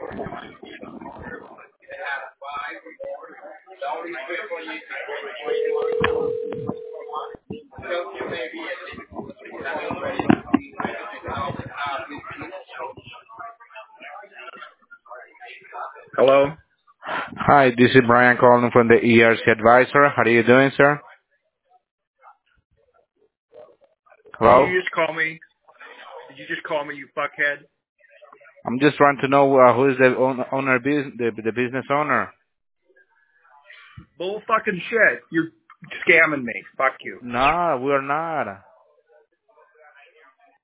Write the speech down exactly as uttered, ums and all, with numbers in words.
Hello? Hi, this is Brian calling from the E R C Advisor. How are you doing, sir? Did Hello? you just call me? Did you just call me, you fuckhead? I'm just trying to know uh, who is the own, owner, bus- the, the business owner. Bull fucking shit. You're scamming me. Fuck you. No, we're not.